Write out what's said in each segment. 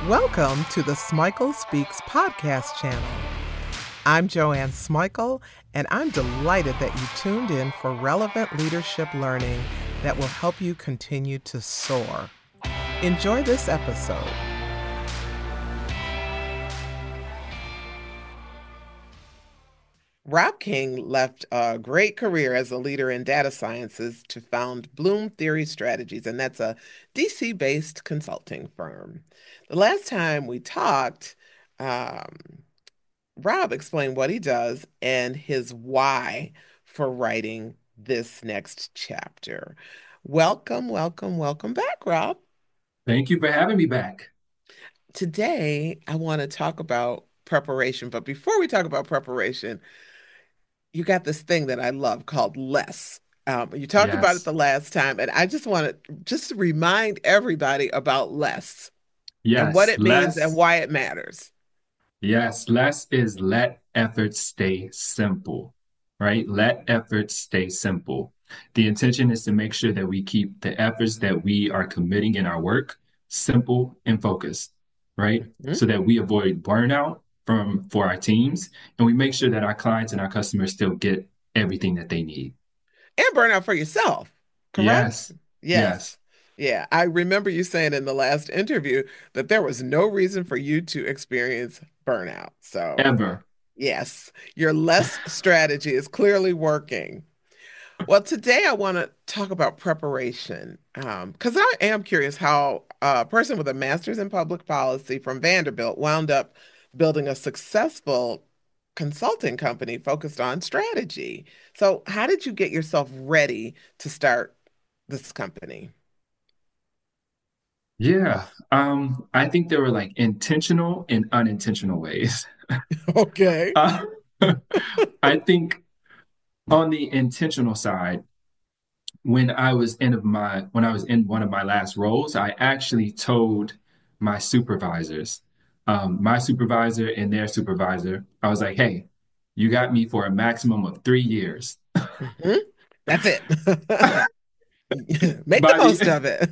Welcome to the Smikle Speaks podcast channel. I'm Joanne Smikle, and I'm delighted that you tuned in for relevant leadership learning that will help you continue to soar. Enjoy this episode. Rob King left a great career as a leader in data sciences to found Bloom Theory Strategies, and that's a DC-based consulting firm. The last time we talked, Rob explained what he does and his why for writing this next chapter. Welcome back, Rob. Thank you for having me back. Today, I want to talk about preparation, but before we talk about preparation, you got this thing that I love called less. You talked about it Yes. the last time, and I just want to remind everybody about less and what Yes. it means and Less. why it matters. Yes. Less is let efforts stay simple, right? Let efforts stay simple. The intention is to make sure that we keep the efforts that we are committing in our work simple and focused, right? Mhm. So that we avoid burnout for our teams and we make sure that our clients and our customers still get everything that they need. And burnout for yourself, correct? Yes. Yes. Yes. Yeah. I remember you saying in the last interview that there was no reason for you to experience burnout. So, Ever. yes, your less strategy is clearly working. Well, today I want to talk about preparation because I am curious how a person with a master's in public policy from Vanderbilt wound up building a successful consulting company focused on strategy. So, how did you get yourself ready to start this company? Yeah. I think there were like intentional and unintentional ways. Okay. Uh, I think on the intentional side, when I was in one of my last roles, I actually told my supervisors, my supervisor and their supervisor, I was like, hey, you got me for a maximum of 3 years. Mhm. That's it. Make the By most the of it.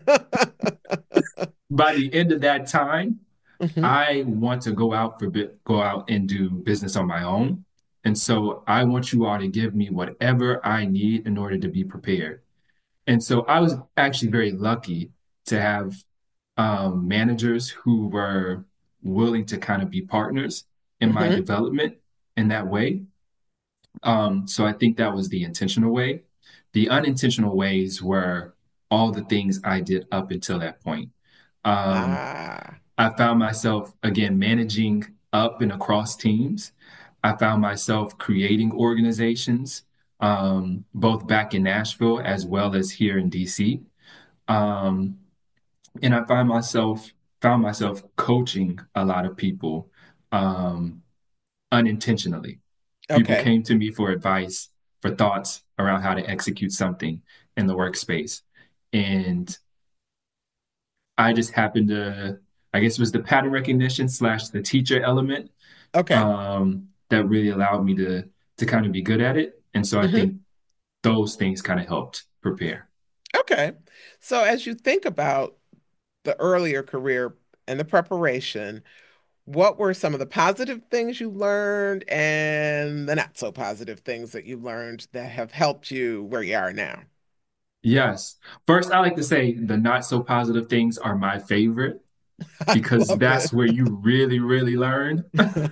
by the end of that time, Mhm. I want to go out and do business on my own. And so I want you all to give me whatever I need in order to be prepared. And so I was actually very lucky to have managers who were willing to kind of be partners in my Mhm. development in that way. So I think that was the intentional way. The unintentional ways were all the things I did up until that point. Um, Ah, I found myself again managing up and across teams. I found myself creating organizations, both back in Nashville as well as here in DC. Um, and I found myself coaching a lot of people um, unintentionally. People okay. came to me for advice, for thoughts around how to execute something in the workspace, and I just happened to, I guess it was the pattern recognition slash the teacher element Okay. that really allowed me to kind of be good at it. And so I Mhm. think those things kind of helped prepare. Okay. So as you think about the earlier career and the preparation, what were some of the positive things you learned and the not so positive things that you learned that have helped you where you are now? Yes. First, I like to say the not so positive things are my favorite I because love that's it. where you really, really learn.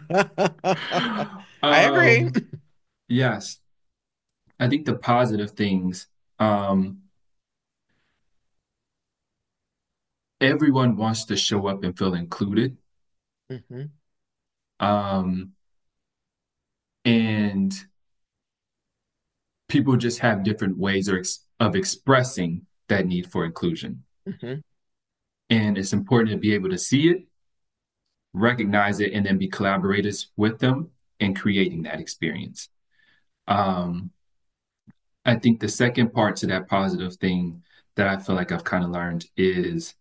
I agree. um, yes. I think the positive things, um, everyone wants to show up and feel included. Mhm. Um, and people just have different ways of expressing that need for inclusion. Mhm. And it's important to be able to see it, recognize it, and then be collaborators with them in creating that experience. Um, I think the second part to that positive thing that I feel like I've kind of learned is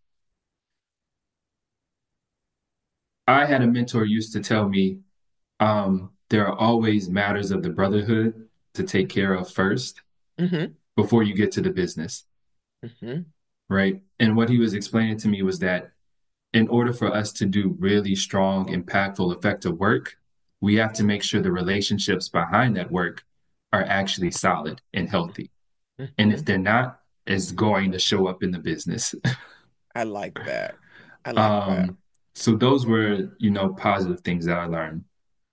I had a mentor used to tell me there are always matters of the brotherhood to take care of first Mhm. before you get to the business, Mhm. right? And what he was explaining to me was that in order for us to do really strong, impactful, effective work, we have to make sure the relationships behind that work are actually solid and healthy. And if Hmm. they're not, it's going to show up in the business. I like that. I like that. Um, so those were, positive things that I learned.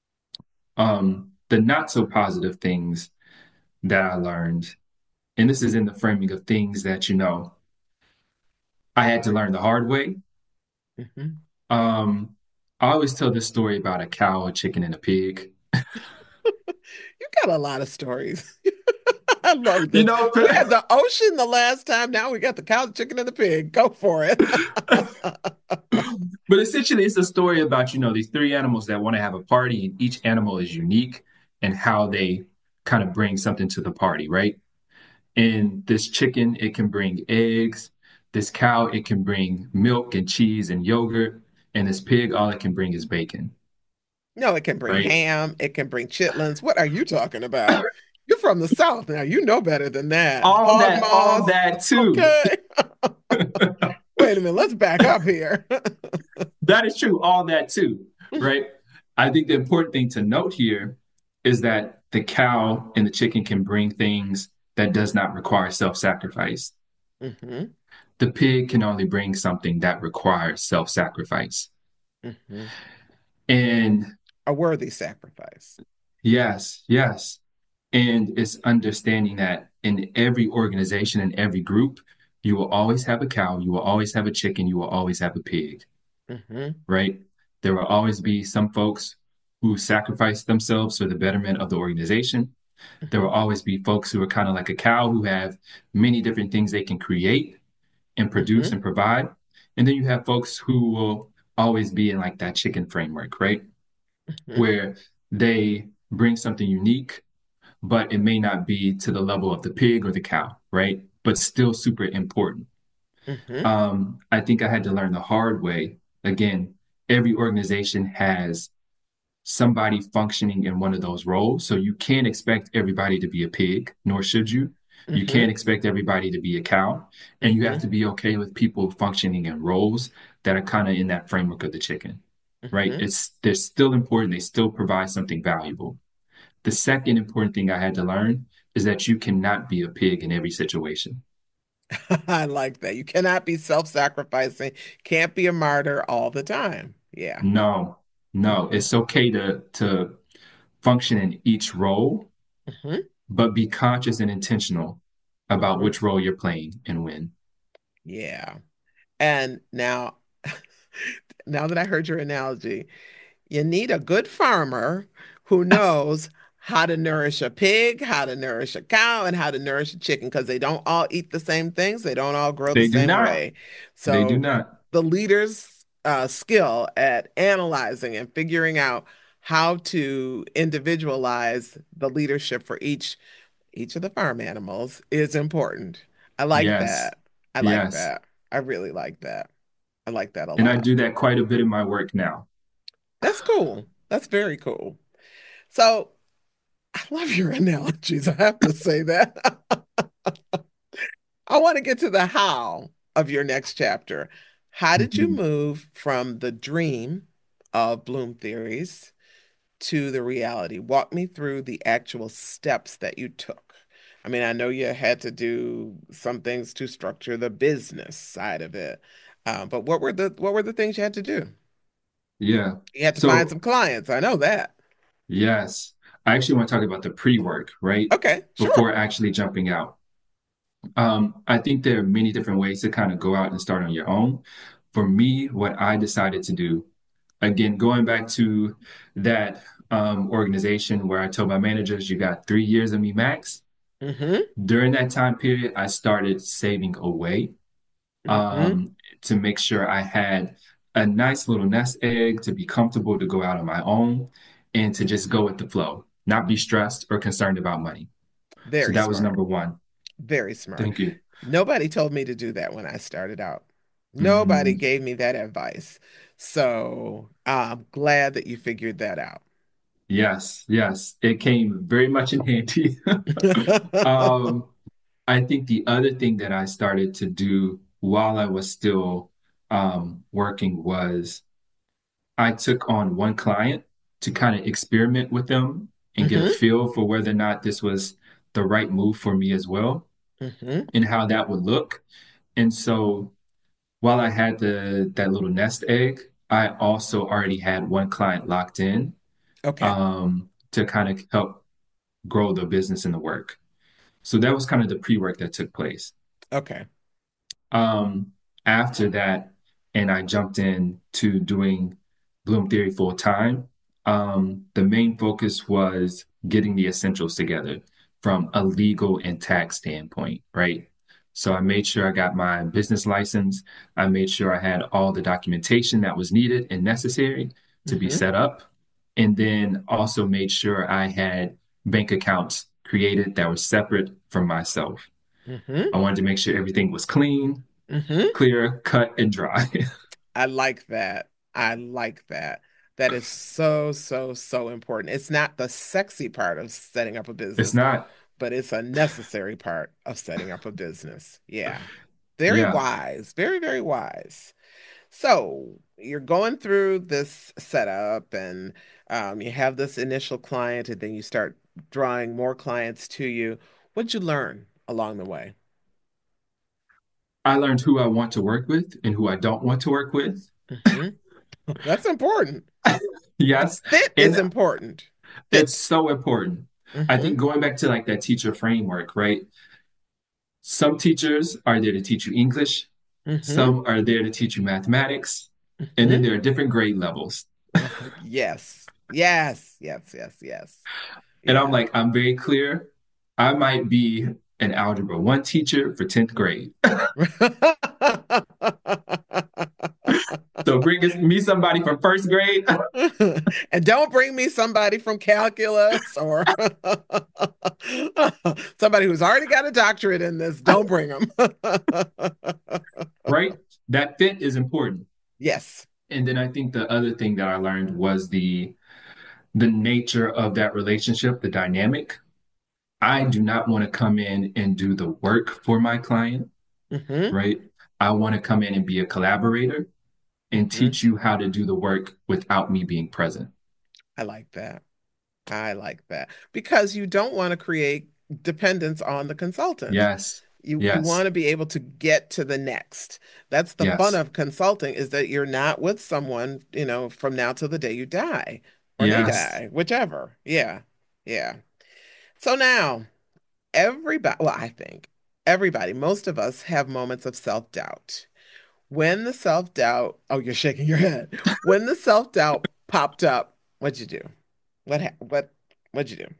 The not so positive things that I learned, and this is in the framing of things that, I had to learn the hard way. Hmm. Um, I always tell this story about a cow, a chicken, and a pig. You got a lot of stories. I love You this. know, We had the ocean the last time. Now we got the cow, the chicken, and the pig. Go for it. but essentially, it's a story about, these three animals that want to have a party, and each animal is unique and how they kind of bring something to the party, right? And this chicken, it can bring eggs. This cow, it can bring milk and cheese and yogurt. And this pig, all it can bring is bacon, No, it can bring right? ham. It can bring chitlins. What are you talking about? You're from the South now. You know better than that. Hog All moss. that too. Okay. Wait a minute. Let's back up here. That is true, all that too, right? I think the important thing to note here is that the cow and the chicken can bring things that does not require self-sacrifice. Hmm. The pig can only bring something that requires self-sacrifice. Hmm. And A worthy sacrifice. yes, yes. And it's understanding that in every organization, in every group, you will always have a cow, you will always have a chicken, you will always have a pig, Hmm. right? There will always be some folks who sacrifice themselves for the betterment of the organization. There will Hmm. always be folks who are kind of like a cow who have many different things they can create and produce Hmm. and provide. And then you have folks who will always be in like that chicken framework, right? Hmm. Where they bring something unique, but it may not be to the level of the pig or the cow, right? But still super important. Hmm. I think I had to learn the hard way. Again, every organization has somebody functioning in one of those roles. So you can't expect everybody to be a pig, nor should you. You Hmm. can't expect everybody to be a cow. And you have Hmm. to be okay with people functioning in roles that are kind of in that framework of the chicken, right? Hmm. They're still important. They still provide something valuable. The second important thing I had to learn is that you cannot be a pig in every situation. I like that. You cannot be self-sacrificing, can't be a martyr all the time. Yeah. No, no, Hmm. it's okay to function in each role, Hmm. but be conscious and intentional about Hmm. which role you're playing and when. Yeah. And now, now that I heard your analogy, you need a good farmer who knows how to nourish a pig, how to nourish a cow, and how to nourish a chicken because they don't all eat the same things. They don't all grow the They do same not. way. They do So not. the leader's skill at analyzing and figuring out how to individualize the leadership for each of the farm animals is important. I like Yes. that. I like Yes. that. I really like that. I like that a And I lot. do that quite a bit in my work now. That's cool. That's very cool. So I love your analogies. I have to say that. I want to get to the how of your next chapter. How did you Mhm. move from the dream of Bloom theories to the reality? Walk me through the actual steps that you took. I mean, I know you had to do some things to structure the business side of it, but what were the things you had to do? Yeah. You had to find some So, clients. I know that. yes, I actually want to talk about the pre-work, right? Okay, sure. Before actually jumping out. I think there are many different ways to kind of go out and start on your own. For me, what I decided to do, again, going back to that organization where I told my managers, you got 3 years of me max. Mm-hmm. During that time period, I started saving away Mm-hmm. to make sure I had a nice little nest egg to be comfortable to go out on my own and to just go with the flow, not be stressed or concerned about money. So Very that was smart. number one. Very smart. Thank you. Nobody told me to do that when I started out. Nobody Mm, gave me that advice. So I'm glad that you figured that out. yes, yes, it came very much in handy. Um, I think the other thing that I started to do while I was still working was I took on one client to kind of experiment with them and get a Mm-hmm. feel for whether or not this was the right move for me as well Mm-hmm. and how that would look. And so while I had that little nest egg, I also already had one client locked in Okay. to kind of help grow the business and the work. So that was kind of the pre-work that took place. Okay. Um, After that, and I jumped in to doing Bloom Theory full time. The main focus was getting the essentials together from a legal and tax standpoint, right? So I made sure I got my business license. I made sure I had all the documentation that was needed and necessary to be Mm-hmm. set up. And then also made sure I had bank accounts created that were separate from myself. Mm-hmm. I wanted to make sure everything was clean, Mm-hmm. clear, cut, and dry. I like that. I like that. That is so, so, so important. It's not the sexy part of setting up a It's business, not, but it's a necessary part of setting up a business. Yeah. Very yeah. wise. Very, very wise. So you're going through this setup and you have this initial client, and then you start drawing more clients to you. What'd you learn along the way? I learned who I want to work with and who I don't want to work with. Hmm. That's important. Yes. Fit is And important. it's Fit. so important. I Hmm. think going back to like that teacher framework, right? Some teachers are there to teach you English, Hmm. some are there to teach you mathematics, and then Hmm. there are different grade levels. Yes. Yes. Yes. Yes. Yes. And I'm Yeah. like, I'm very clear. I might be an Algebra 1 teacher for 10th grade. So bring me somebody from first grade. And don't bring me somebody from calculus or somebody who's already got a doctorate in this. Don't bring them. Right? That fit is important. Yes. And then I think the other thing that I learned was the nature of that relationship, the dynamic. I do not want to come in and do the work for my client, Hmm. right? I want to come in and be a collaborator and Hmm. teach you how to do the work without me being present. I like that. I like that because you don't want to create dependence on the consultant. Yes. You Yes. want to be able to get to the next. That's the fun Yes. of consulting is that you're not with someone, from now till the day you die or they Yes. die, whichever. Yeah. Yeah. So now everybody, well, I think everybody, most of us have moments of self-doubt. When the self-doubt, oh, you're shaking your head. When the self-doubt popped up, what'd you do? What'd you do?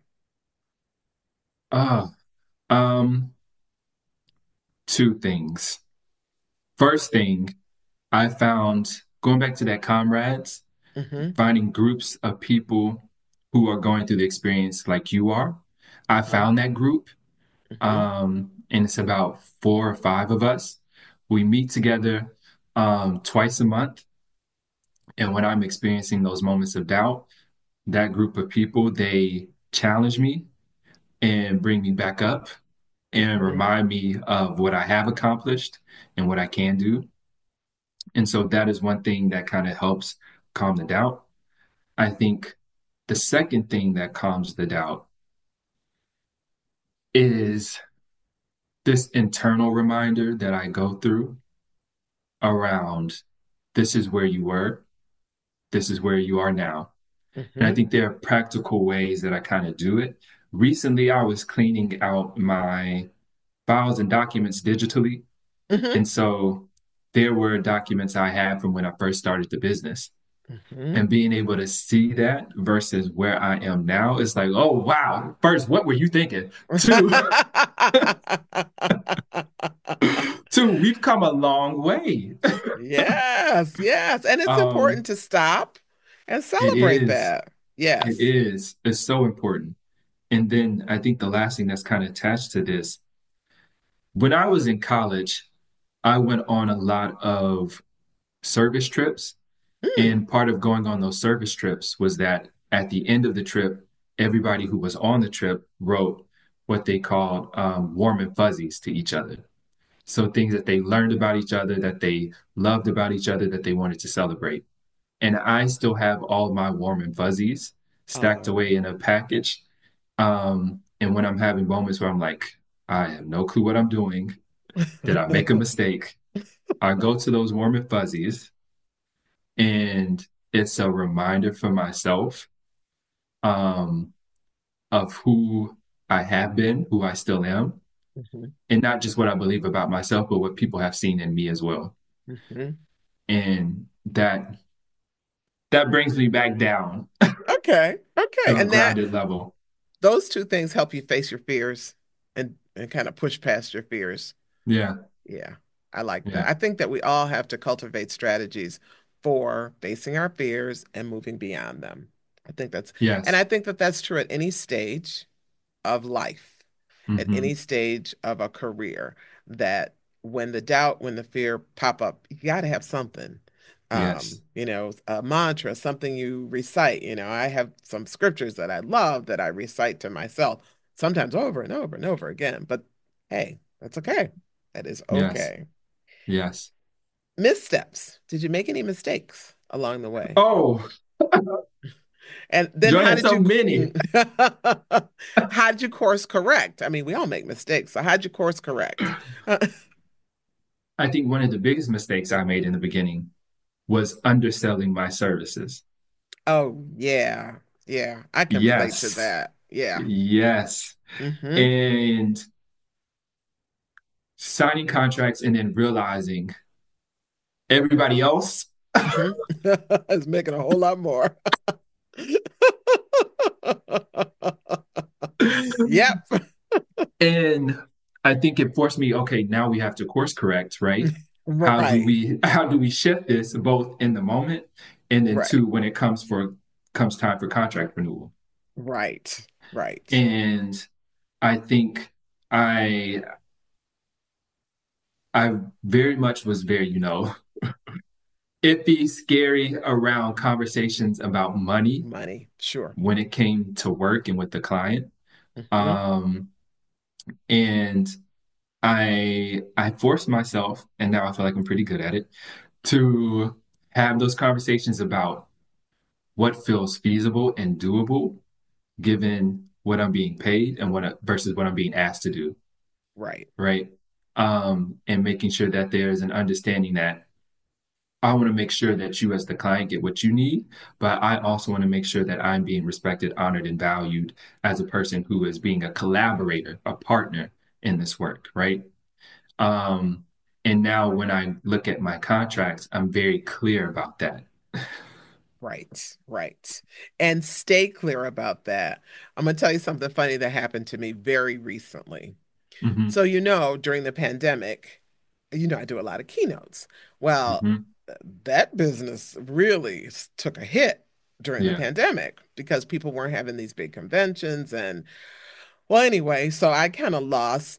Ah, um, two things. First thing, I found going back to that comrades, Mm-hmm. finding groups of people who are going through the experience like you are. I Mm-hmm. found that group, Mm-hmm. and it's about 4 or 5 of us. We meet together twice a month, and when I'm experiencing those moments of doubt, that group of people they challenge me and bring me back up and Mm-hmm. remind me of what I have accomplished and what I can do. And so that is one thing that kind of helps calm the doubt. I think the second thing that calms the doubt is this internal reminder that I go through around this is where you were, this is where you are now. And I Mm-hmm. think there are practical ways that I kind of do it. Recently, I was cleaning out my files and documents digitally. Mm-hmm. And so there were documents I had from when I first started the business. Mm-hmm. And being able to see that versus where I am now is like, oh, wow. First, what were you thinking? Two, two, we've come a long way. Yes, yes. And it's important Um, to stop and it celebrate is. that. It Yes. is. It's so important. And then I think the last thing that's kind of attached to this, when I was in college, I went on a lot of service trips. Mm, And part of going on those service trips was that at the end of the trip, everybody who was on the trip wrote what they called warm and fuzzies to each other. So things that they learned about each other, that they loved about each other, that they wanted to celebrate. And I still have all my warm and fuzzies stacked Oh. away in a package. And when I'm having moments where I'm like, I have no clue what I'm doing. Did I make a mistake? I go to those warm and fuzzies, and it's a reminder for myself um, of who I have been, who I still am, Mhm, and not just what I believe about myself, but what people have seen in me as well. mhm. And that brings me back down Okay, okay. to a And that grounded level. those two things help you face your fears and kind of push past your fears. Yeah, Yeah, I like that. yeah, I think that we all have to cultivate strategies for facing our fears and moving beyond them. And yes. I think that that's true at any stage of life, at any Hmm. stage of a career, that when the doubt, when the fear pop up, you got to have something. Yes, A mantra, something you recite. I have some scriptures that I love that I recite to myself, sometimes over and over and over again. But hey, that's okay. That is yes, okay. yes. Missteps. Did you make any mistakes along the way? Oh, And then Joy had so many. how did you course correct? I mean, we all make mistakes. So how'd you course correct? I think one of the biggest mistakes I made in the beginning was underselling my services. Oh, yeah. Yeah. I can relate to Yes, that. Yeah. yes. Hmm. And signing contracts and then realizing everybody else. Hmm. It's making a whole lot more. Yep. And I think it forced me, okay, now we have to course correct, right? Right. How do we shift this both in the moment and then Right. two when it comes time for contract renewal? Right. Right. And I think I I very much was very, iffy, scary around conversations about money Money. Sure. when it came to work and with the client. Hmm. Um, and I forced myself, and now I feel like I'm pretty good at it, to have those conversations about what feels feasible and doable given what I'm being paid and versus what I'm being asked to do, Right. right? And making sure that there's an understanding that I want to make sure that you as the client get what you need, but I also want to make sure that I'm being respected, honored, and valued as a person who is being a collaborator, a partner in this work, right? Um, and now when I look at my contracts, I'm very clear about that. Right, right. And stay clear about that. I'm going to tell you something funny that happened to me very recently. Hmm. So, during the pandemic, I do a lot of keynotes. Well, Hmm. that business really took a hit during the Yeah. pandemic because people weren't having these big conventions. And well, anyway, so I kind of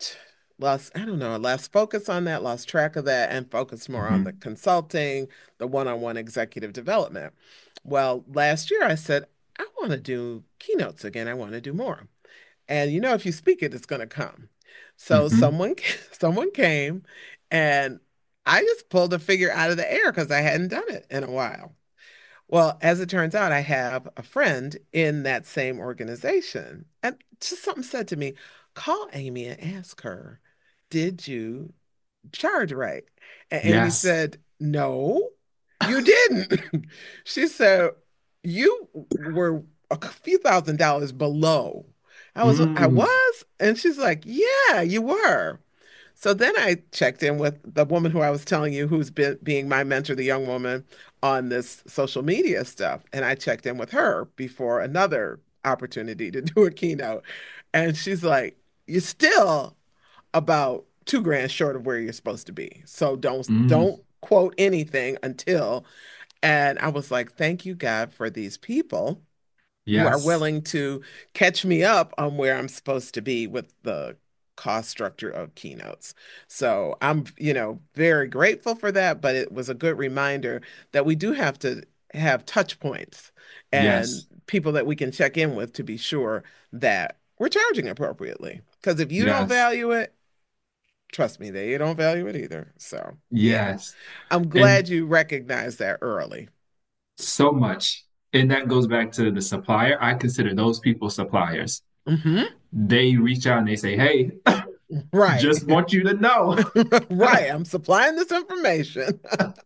I don't know, lost focus on that, lost track of that, and focused more on the Hmm. consulting, the one-on-one executive development. Well, last year I said, I want to do keynotes again. I want to do more. And if you speak it, it's going to come. So Hmm. someone came and I just pulled a figure out of the air because I hadn't done it in a while. Well, as it turns out, I have a friend in that same organization. And just something said to me, call Amy and ask her, did you charge right? And Amy Yes. said, no, you didn't. She said, you were a few $1,000s below. I Mm. was? And she's like, yeah, you were. So then I checked in with the woman who I was telling you who's been being my mentor, the young woman on this social media stuff. And I checked in with her before another opportunity to do a keynote. And she's like, you're still about 2 grand short of where you're supposed to be. So Mm. don't quote anything until. And I was like, thank you, God, for these people who are Yes. willing to catch me up on where I'm supposed to be with the cost structure of keynotes. So I'm, very grateful for that, but it was a good reminder that we do have to have touch points and Yes. people that we can check in with to be sure that we're charging appropriately. Because if you don't Yes. value it, Trust me, they don't value it either. So, yeah, Yes. I'm And glad you recognize that early. so much. And that goes back to the supplier. I consider those people suppliers. Hmm. They reach out and they say, hey, Right. just want you to know. Right. I'm supplying this information.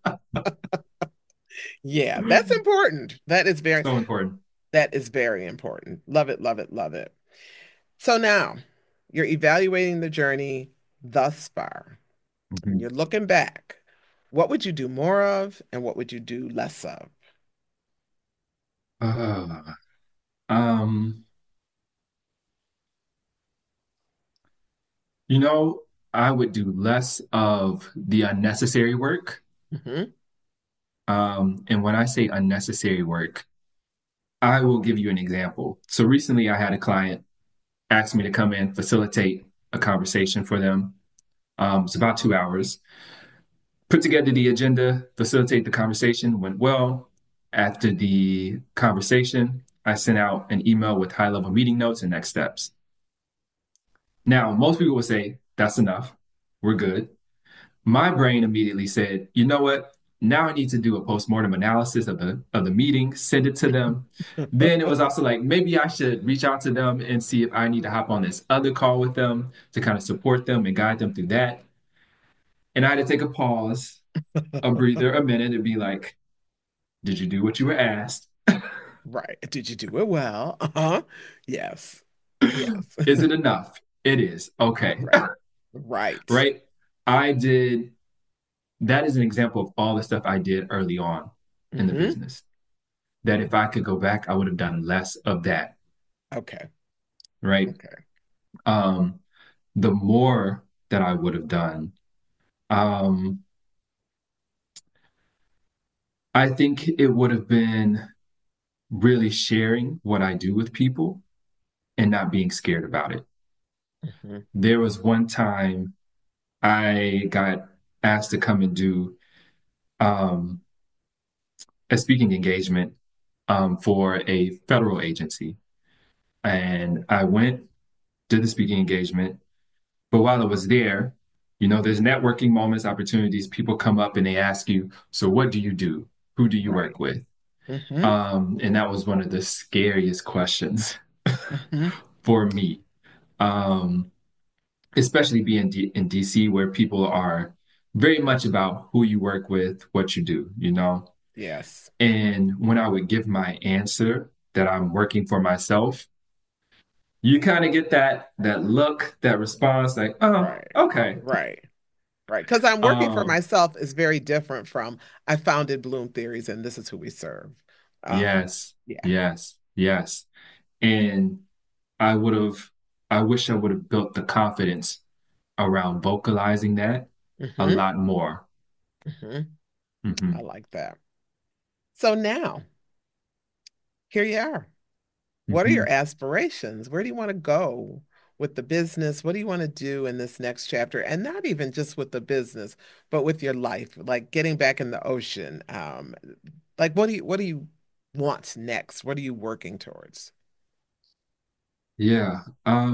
Yeah, that's important. So important. That is very important. Love it, love it, love it. So now you're evaluating the journey thus far and Mhm. you're looking back. What would you do more of and what would you do less of? Uh, um, you know, I would do less of the unnecessary work. Hmm. And when I say unnecessary work, I will give you an example. So recently I had a client ask me to come in, facilitate a conversation for them. It's about 2 hours. Put together the agenda, facilitate the conversation, went well. After the conversation, I sent out an email with high level meeting notes and next steps. Now, most people would say, that's enough. We're good. My brain immediately said, you know what? Now I need to do a postmortem analysis of the meeting, send it to them. Then it was also like maybe I should reach out to them and see if I need to hop on this other call with them to kind of support them and guide them through that. And I had to take a pause, a breather, a minute, and be like, did you do what you were asked? Right. Did you do it well? Uh-huh. Yes. Yes. Is it enough? It is. Okay. Right. Right. Right. I did. That is an example of all the stuff I did early on in the Hmm. business. That if I could go back, I would have done less of that. Okay. Right. Okay. Um, the more that I would have done, um, I think it would have been really sharing what I do with people and not being scared about it. Hmm. There was one time I got asked to come and do um, a speaking engagement for a federal agency. And I went, did the speaking engagement. But while I was there, there's networking moments, opportunities. People come up and they ask you, so what do you do? Who do you Right. work with? Hmm. And that was one of the scariest questions Hmm. for me, um, especially being in DC, where people are very much about who you work with, what you do. Yes. And when I would give my answer that I'm working for myself, you kind of get that look, that response, like, oh, Right. okay. Right. Right. Because I'm working for Um, myself is very different from I founded Bloom Theories and this is who we serve. yes, Yeah. yes, yes. And I would have, I wish I would have built the confidence around vocalizing that a Hmm. lot more. Hmm. I Hmm. like that. So now, here you are. What are your Hmm. aspirations? Where do you want to go with the business? What do you want to do in this next chapter? And not even just with the business, but with your life, like getting back in the ocean. Like what do you want next? What are you working towards? Yeah.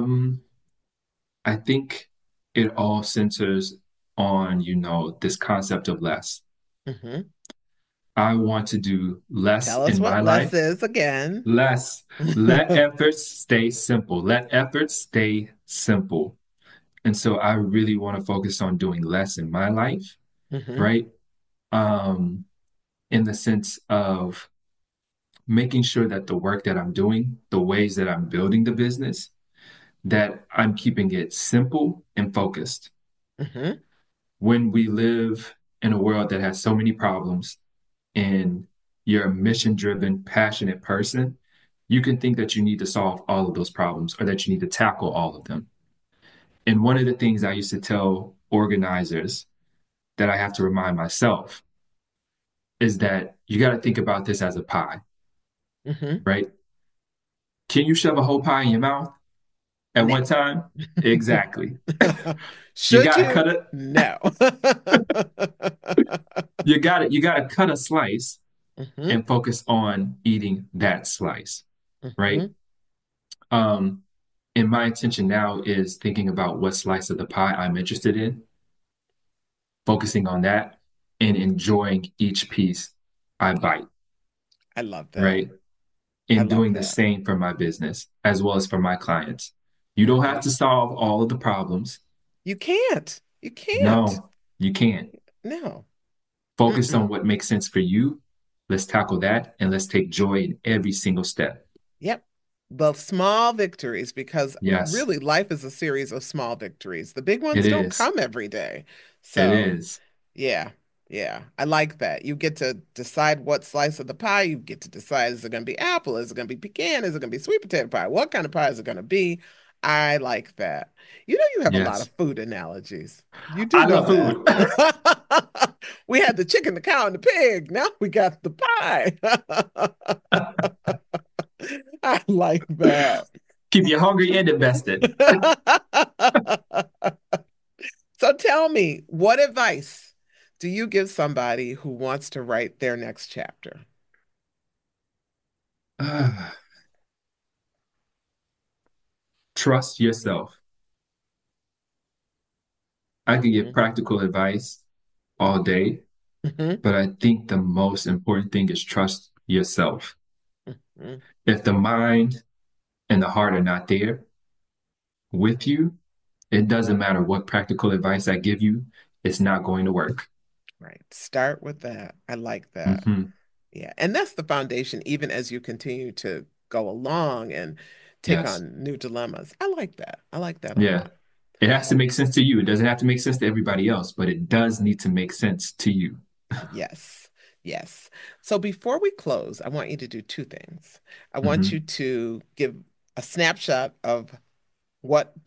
I think it all centers on, this concept of less. Hmm. I want to do less Tell us in my what less life. is again. Less. Let efforts stay simple. Let efforts stay simple. And so I really want to focus on doing less in my life, Hmm. right? Um, in the sense of making sure that the work that I'm doing, the ways that I'm building the business, that I'm keeping it simple and focused. Hmm. When we live in a world that has so many problems and you're a mission driven, passionate person, you can think that you need to solve all of those problems or that you need to tackle all of them. And one of the things I used to tell organizers that I have to remind myself is that you got to think about this as a pie, Hmm. right? Can you shove a whole pie in your mouth at No. one time? Exactly. You Should got to you? cut it. No. You got to cut a slice Hmm. and focus on eating that slice, right? Hmm. Um, And my intention now is thinking about what slice of the pie I'm interested in, focusing on that, and enjoying each piece I bite, I love that. right? I And love doing the that. same for my business as well as for my clients. You don't have Hmm. to solve all of the problems. You can't. You can't. No, you can't. No. Focus on Mm-mm. what makes sense for you. Let's tackle that and let's take joy in every single step. Yep. The small victories, because Yes, really life is a series of small victories. The big it ones don't is. come every day. It So, is. yeah, yeah, I like that. You get to decide what slice of the pie. You get to decide, is it going to be apple? Is it going to be pecan? Is it going to be sweet potato pie? What kind of pie is it going to be? I like that. You know, you have a lot of Yes. food analogies. You do I know love that. food. We had the chicken, the cow, and the pig. Now we got the pie. I like that. Keep you hungry and invested. So tell me, what advice do you give somebody who wants to write their next chapter? Trust yourself. I could give Hmm. practical advice all day, Hmm. but I think the most important thing is trust yourself. Hmm. If the mind and the heart are not there with you, it doesn't matter what practical advice I give you, it's not going to work. Right. Start with that. I like that. Hmm. Yeah. And that's the foundation, even as you continue to go along and take Yes. on new dilemmas. I like that. I like that a Yeah. lot. It has to make sense to you. It doesn't have to make sense to everybody else, but it does need to make sense to you. Yes. Yes. So before we close, I want you to do two things. I want you Hmm. to give a snapshot of what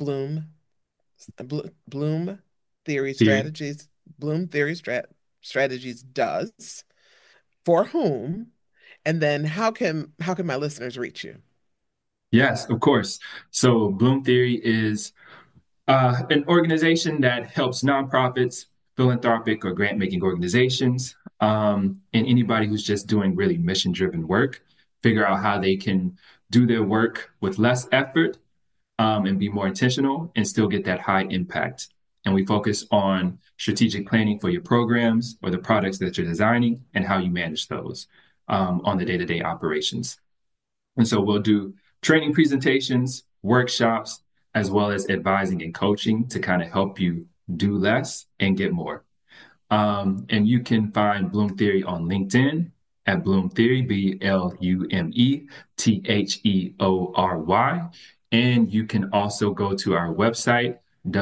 Bloom Theory Theory. Strategies, Bloom Theory Strategies does, for whom, and then how can my listeners reach you? Yes, of course. So Bloom Theory is an organization that helps nonprofits, philanthropic, or grant making organizations, and anybody who's just doing really mission driven work, figure out how they can do their work with less effort and be more intentional and still get that high impact. And we focus on strategic planning for your programs or the products that you're designing and how you manage those on the day to day operations. And so we'll do training presentations, workshops, as well as advising and coaching to kind of help you do less and get more. And you can find Bloom Theory on LinkedIn at Bloom Theory, BLUMETHEORY. And you can also go to our website,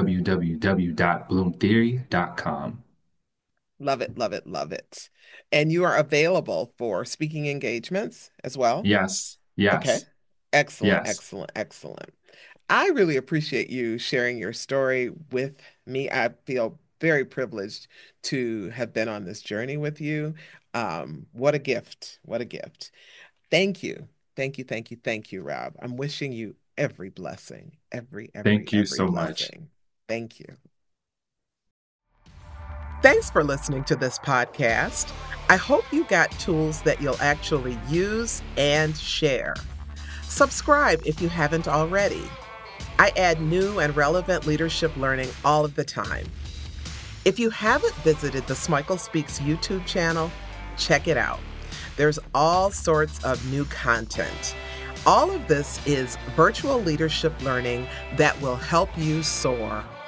www.bloomtheory.com. Love it, love it, love it. And you are available for speaking engagements as well? Yes, Okay. yes, Excellent, yes. excellent, excellent. I really appreciate you sharing your story with me. I feel very privileged to have been on this journey with you. What a gift. What a gift. Thank you. Thank you, thank you, thank you, Rob. I'm wishing you every blessing, Thank you every so much. blessing. Thank you. Thanks for listening to this podcast. I hope you got tools that you'll actually use and share. Subscribe if you haven't already. I add new and relevant leadership learning all of the time. If you haven't visited the Smichael Speaks YouTube channel, check it out. There's all sorts of new content. All of this is virtual leadership learning that will help you soar.